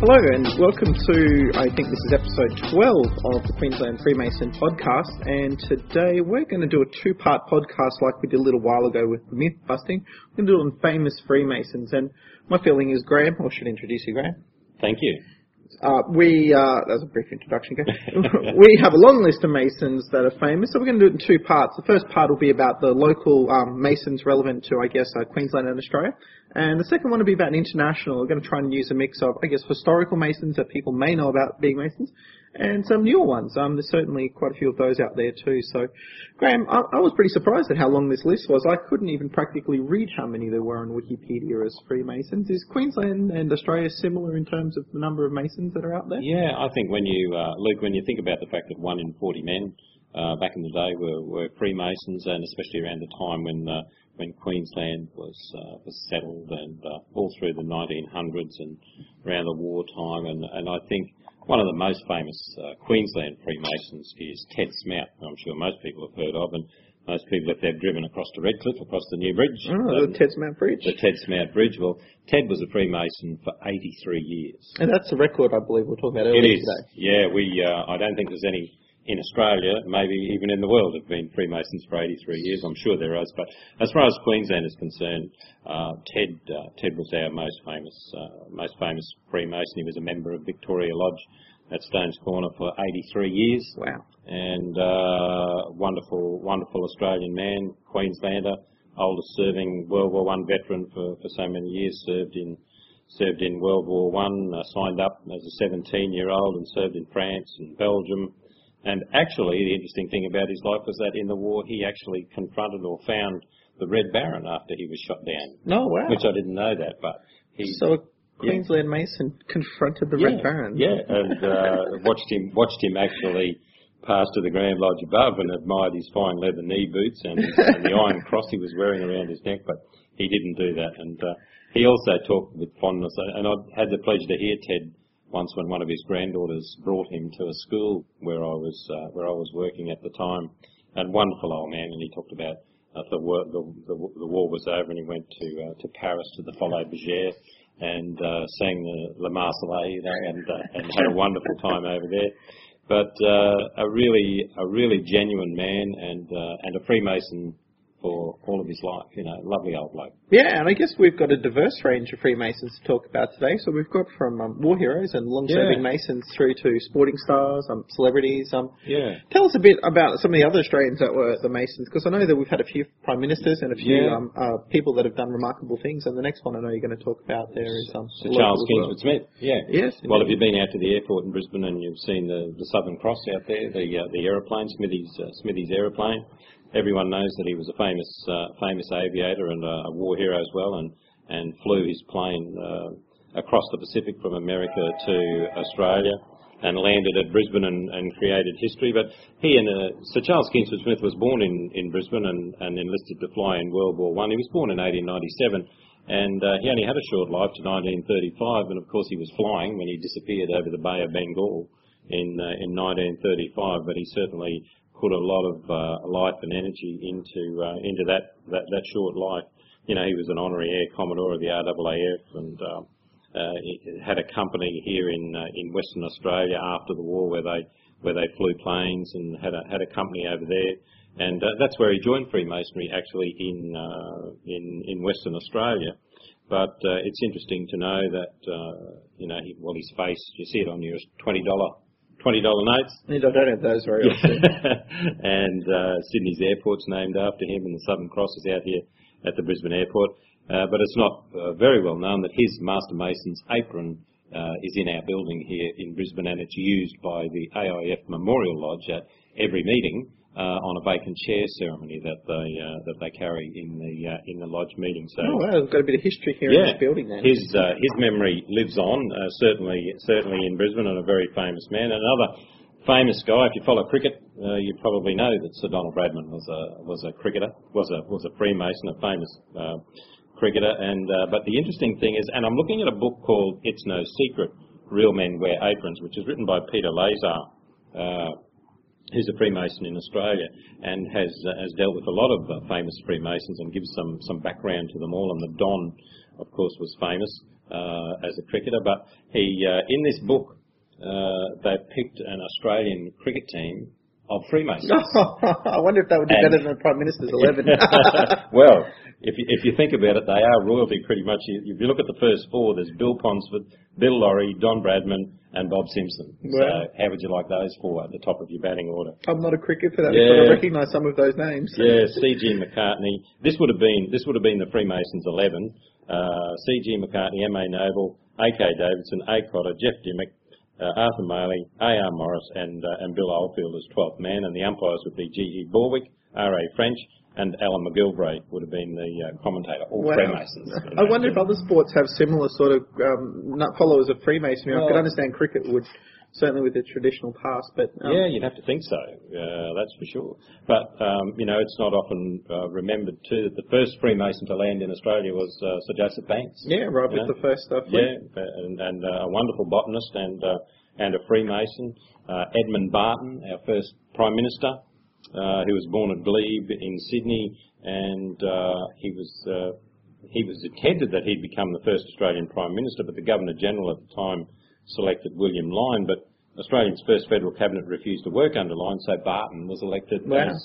Hello and welcome to, I think this is episode 12 of the Queensland Freemason podcast, and today we're going to do a two-part podcast like we did a little while ago with the myth busting. We're going to do it on famous Freemasons, and my feeling is Graham, or should I introduce you, Graham? Thank you. That was a brief introduction. We have a long list of Masons that are famous, so we're going to do it in two parts. The first part will be about the local Masons relevant to, Queensland and Australia. And the second one will be about international. We're going to try and use a mix of, historical Masons that people may know about being Masons, and some newer ones. There's certainly quite a few of those out there too. So, Graham, I was pretty surprised at how long this list was. I couldn't even practically read how many there were on Wikipedia as Freemasons. Is Queensland and Australia similar in terms of the number of Masons that are out there? Yeah, I think when you, Luke, when you think about the fact that 1 in 40 men back in the day were Freemasons, and especially around the time when Queensland was settled, and all through the 1900s and around the wartime, and I think one of the most famous Queensland Freemasons is Ted Smout, who I'm sure most people have heard of, and most people, if they've driven across to Redcliffe, across the new bridge. Oh, the Ted Smout Bridge. The Ted Smout Bridge. Well, Ted was a Freemason for 83 years. And that's the record, I believe, we're talking about earlier today. Yeah, I don't think there's any in Australia, maybe even in the world, have been Freemasons for 83 years. I'm sure there is, but as far as Queensland is concerned, Ted was our most famous Freemason. He was a member of Victoria Lodge at Stones Corner for 83 years. Wow! And wonderful Australian man, Queenslander, oldest serving World War I veteran for so many years. Served in World War I. Signed up as a 17-year-old and served in France and Belgium. And actually, the interesting thing about his life was that in the war, he actually confronted or found the Red Baron after he was shot down. Oh, wow. Which I didn't know that, but he... So a Queensland Mason confronted the Red Baron. Yeah, and watched him actually pass to the Grand Lodge above and admired his fine leather knee boots and the iron cross he was wearing around his neck, but he didn't do that. And he also talked with fondness, and I had the pleasure to hear Ted once when one of his granddaughters brought him to a school where I was working at the time, and wonderful old man. And he talked about the war was over, and he went to Paris to the Folie Bergère and sang the La Marseillaise, and had a wonderful time over there. But a really genuine man, and a Freemason for all of his life, lovely old bloke. Yeah, and I guess we've got a diverse range of Freemasons to talk about today. So we've got from war heroes and long-serving Masons through to sporting stars, celebrities. Tell us a bit about some of the other Australians that were the Masons, because I know that we've had a few Prime Ministers and a few people that have done remarkable things, and the next one I know you're going to talk about there is Sir Charles Kingsford Smith. Yeah. Yes. Well, if you've been out to the airport in Brisbane and you've seen the Southern Cross out there, the aeroplane, Smithy's aeroplane, everyone knows that he was a famous aviator and a war hero as well, and flew his plane across the Pacific from America to Australia and landed at Brisbane and created history. But he and Sir Charles Kingsford Smith was born in Brisbane and enlisted to fly in World War I. He was born in 1897, and he only had a short life to 1935, and of course he was flying when he disappeared over the Bay of Bengal in 1935, but he certainly put a lot of life and energy into that short life. He was an honorary Air Commodore of the RAAF, and he had a company here in Western Australia after the war where they flew planes, and had a company over there, and that's where he joined Freemasonry, actually in Western Australia. But it's interesting to know that his face, you see it on your $20 notes. I don't have those very often. And Sydney's airport's named after him, and the Southern Cross is out here at the Brisbane airport. But it's not very well known that his Master Mason's apron is in our building here in Brisbane, and it's used by the AIF Memorial Lodge at every meeting on a vacant chair ceremony that they carry in the lodge meeting. So, oh wow, we've got a bit of history here in this building then. His memory lives on, certainly in Brisbane, and a very famous man. And another famous guy, if you follow cricket, you probably know that Sir Donald Bradman was a cricketer, was a Freemason, a famous cricketer. And but the interesting thing is, and I'm looking at a book called It's No Secret, Real Men Wear Aprons, which is written by Peter Lazar, who's a Freemason in Australia, and has dealt with a lot of famous Freemasons and gives some background to them all. And the Don, of course, was famous. as a cricketer. But he, in this book, they picked an Australian cricket team of Freemasons. I wonder if that would be better than the Prime Minister's 11. Well, if you think about it, they are royalty pretty much. If you look at the first four, there's Bill Ponsford, Bill Laurie, Don Bradman, and Bob Simpson. Wow. So how would you like those four at the top of your batting order? I'm not a cricketer, but I recognise some of those names. Yeah, C.G. McCartney. This would have been the Freemasons 11. C.G. McCartney, M.A. Noble, A.K. Davidson, A. Cotter, Jeff Dimmock, Arthur Maley, A.R. Morris, and Bill Oldfield as 12th man, and the umpires would be G.E. Borwick, R.A. French, and Alan McGilvray would have been the commentator, all Freemasons. I wonder if other sports have similar sort of followers of Freemasonry. I could understand cricket would, certainly with its traditional past, but... yeah, you'd have to think so, that's for sure. But, it's not often remembered too that the first Freemason to land in Australia was Sir Joseph Banks. Yeah, right, with the first stuff. Yeah, and a wonderful botanist and a Freemason. Edmund Barton, our first Prime Minister, who was born at Glebe in Sydney, and he was intended that he'd become the first Australian Prime Minister, but the Governor-General at the time selected William Lyne, but Australia's first federal cabinet refused to work under Lyne, so Barton was elected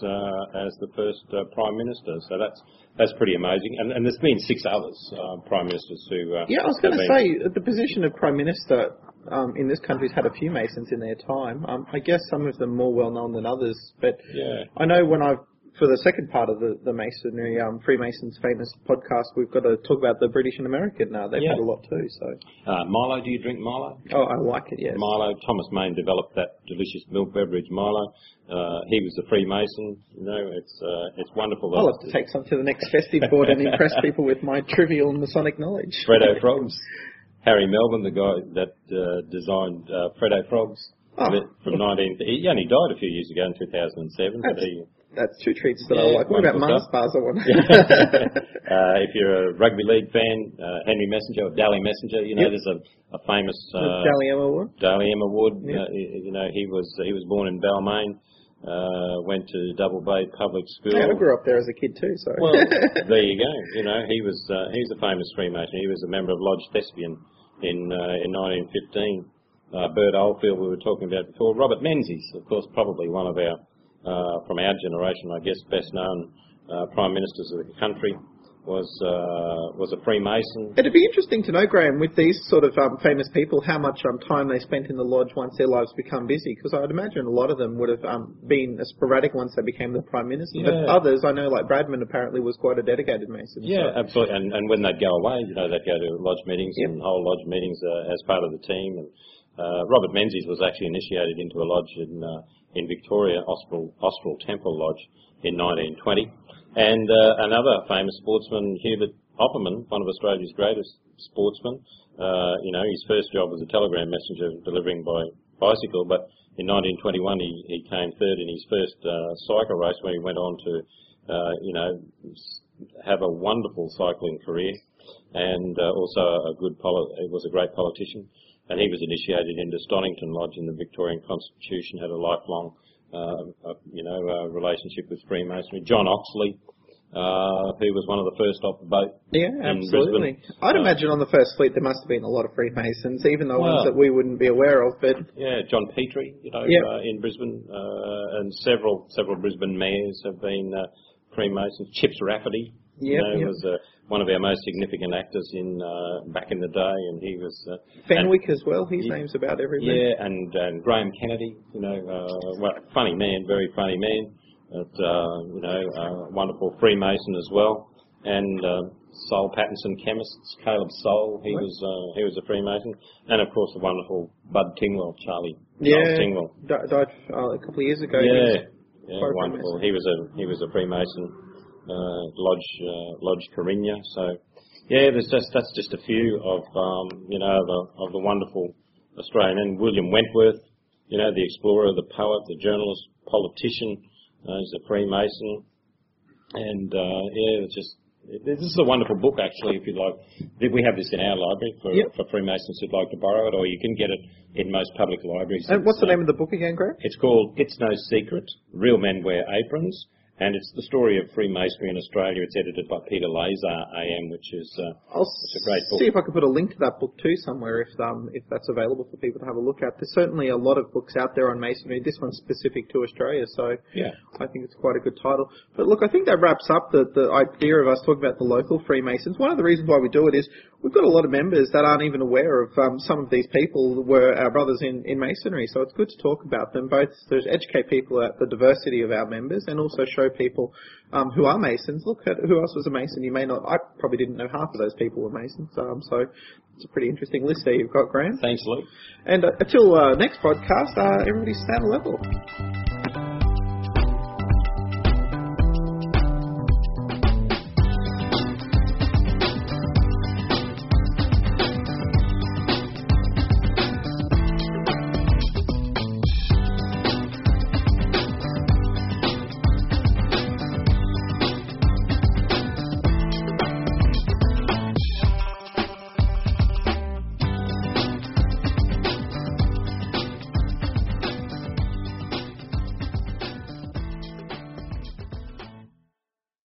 as the first Prime Minister. So that's pretty amazing. And there's been 6 others Prime Ministers who... I was going to say, the position of Prime Minister in this country's had a few Masons in their time. I guess some of them more well known than others, but I know for the second part of the Masonry, Freemasons famous podcast, we've got to talk about the British and American. They've had a lot too. So Milo, do you drink Milo? Oh, I like it, yes. Milo, Thomas Maine developed that delicious milk beverage, Milo. He was a Freemason. It's wonderful. I'll have to take some to the next festive board and impress people with my trivial Masonic knowledge. Freddo Frogs. Harry Melbourne, the guy that designed Freddo Frogs. From he only died a few years ago in 2007. That's 2 treats that I like. What about Mars bars? I want. If you're a rugby league fan, Henry Messenger or Dally Messenger, there's a famous Dally Emma Wood. Dally Emma Wood. He was born in Balmain. Went to Double Bay Public School. Yeah, I grew up there as a kid too. So well, there you go. He was a famous Freemason. He was a member of Lodge Thespian in 1915. Bert Oldfield, we were talking about before. Robert Menzies, of course, probably one of our, from our generation, I guess, best known Prime Ministers of the country, was a Freemason. It'd be interesting to know, Graham, with these sort of famous people, how much time they spent in the lodge once their lives become busy, because I'd imagine a lot of them would have been sporadic once they became the Prime Minister. Yeah. But others, I know, like Bradman apparently was quite a dedicated Mason. Yeah, so. Absolutely. And when they'd go away, they'd go to lodge meetings and whole lodge meetings as part of the team. And Robert Menzies was actually initiated into a lodge in Victoria, Austral Temple Lodge, in 1920. And another famous sportsman, Hubert Opperman, one of Australia's greatest sportsmen. His first job was a telegram messenger delivering by bicycle, but in 1921 he came third in his first cycle race, where he went on to, have a wonderful cycling career, and also he was a great politician. And he was initiated into Stonington Lodge in the Victorian Constitution, had a lifelong, relationship with Freemasonry. John Oxley, who was one of the first off the boat in absolutely. Brisbane. I'd imagine on the first fleet there must have been a lot of Freemasons, even though ones that we wouldn't be aware of. But John Petrie, in Brisbane, and several Brisbane mayors have been Freemasons. Chips Rafferty. Was one of our most significant actors back in the day, and he was Fenwick as well. His name's about everywhere. Yeah, and Graham Kennedy. Funny man, very funny man. Wonderful Freemason as well, and Sol Pattinson, chemists. Caleb Sol, he was a Freemason, and of course the wonderful Bud Tingwell, Charles Tingwell, died a couple of years ago. Wonderful. He was a Freemason. Lodge Carinya. So, that's just a few of the wonderful Australian. And William Wentworth, the explorer, the poet, the journalist, politician. He's a Freemason. And this is a wonderful book actually. If you'd like, we have this in our library for Freemasons who'd like to borrow it, or you can get it in most public libraries. And what's the name of the book again, Greg? It's called "It's No Secret: Real Men Wear Aprons." And it's the story of Freemasonry in Australia. It's edited by Peter Lazar, AM, which is I'll it's a great book. see if I can put a link to that book too somewhere if that's available for people to have a look at. There's certainly a lot of books out there on Masonry. This one's specific to Australia, so Yeah. I think it's quite a good title. But look, I think that wraps up the idea of us talking about the local Freemasons. One of the reasons why we do it is we've got a lot of members that aren't even aware of some of these people that were our brothers in Masonry, so it's good to talk about them, both to educate people about the diversity of our members and also show people who are Masons. Look at who else was a Mason. You may not, I probably didn't know half of those people were Masons, so it's a pretty interesting list there you've got, Graham. Thanks, Luke. And until next podcast, everybody stand level.